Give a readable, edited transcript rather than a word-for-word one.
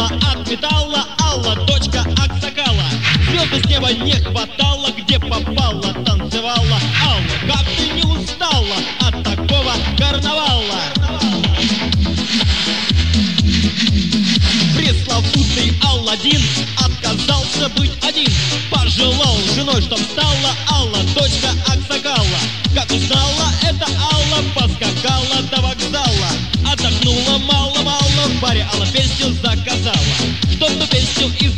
Алла от металла, Алла, дочка Аксакала. Звезды с неба не хватало, где попала, танцевала Алла. Как ты не устала от такого карнавала? Пресловутый Алладин отказался быть один, пожелал женой, чтоб стала Алла, дочка Аксакала. Как узнала это Алла, поскакала до вокзала. Отдохнула мало-мало, в баре Алла песню заказала. Чтоб ту песню и